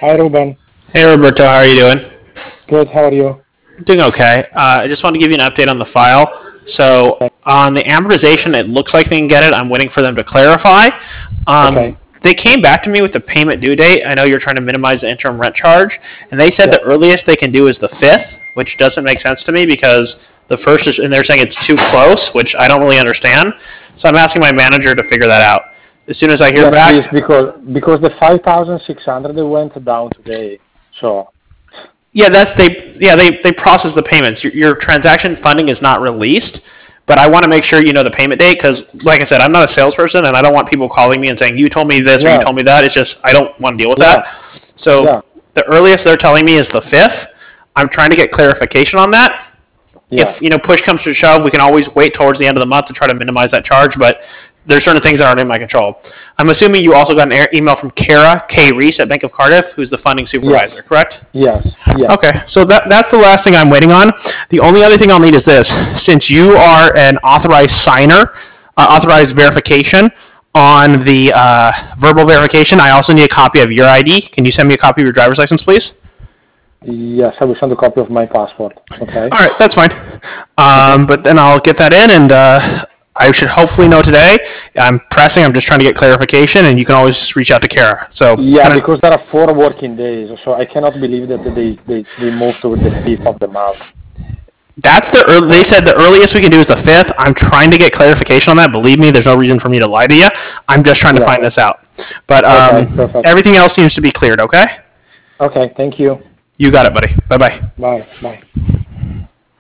Hi, Ruben. Hey Roberto, how are you doing? Good. How are you? Doing okay. I just want to give you an update on the file. So on the amortization, it looks like they can get it. I'm waiting for them to clarify. Okay. They came back to me with the payment due date. I know you're trying to minimize the interim rent charge, and they said Yeah. the earliest they can do is the 5th, which doesn't make sense to me because the first is, and they're saying it's too close, which I don't really understand. So I'm asking my manager to figure that out. As soon as I hear Yes, please, back, because the 5,600 they went down today. So yeah, they process the payments. Your transaction funding is not released, but I want to make sure you know the payment date because, like I said, I'm not a salesperson and I don't want people calling me and saying you told me this or you yeah, told me that. It's just I don't want to deal with yeah, that. So yeah, the earliest they're telling me is the 5th. I'm trying to get clarification on that. yeah, If push comes to shove, we can always wait towards the end of the month to try to minimize that charge. But there's certain things that aren't in my control. I'm assuming you also got an email from Kara K. Reese at Bank of Cardiff, who's the funding yes, supervisor, correct? yes, yes, Okay, so that's the last thing I'm waiting on. The only other thing I'll need is this: since you are an authorized signer, authorized verification on the verbal verification, I also need a copy of your ID. Can you send me a copy of your driver's license, please? yes. I will send a copy of my passport. Okay. All right, that's fine. Okay. But then I'll get that in, and I should hopefully know today. I'm pressing. I'm just trying to get clarification, and you can always reach out to Kara. So Yeah, kind of because there are 4 working days, so I cannot believe that they moved to the 5th of the month. that's the early, they said the earliest we can do is the 5th. I'm trying to get clarification on that. Believe me, there's no reason for me to lie to you. I'm just trying to Yeah. find this out. But Okay. Perfect. everything else seems to be cleared. Okay, Okay. Thank you. you got it, buddy. Bye bye. Bye. Bye.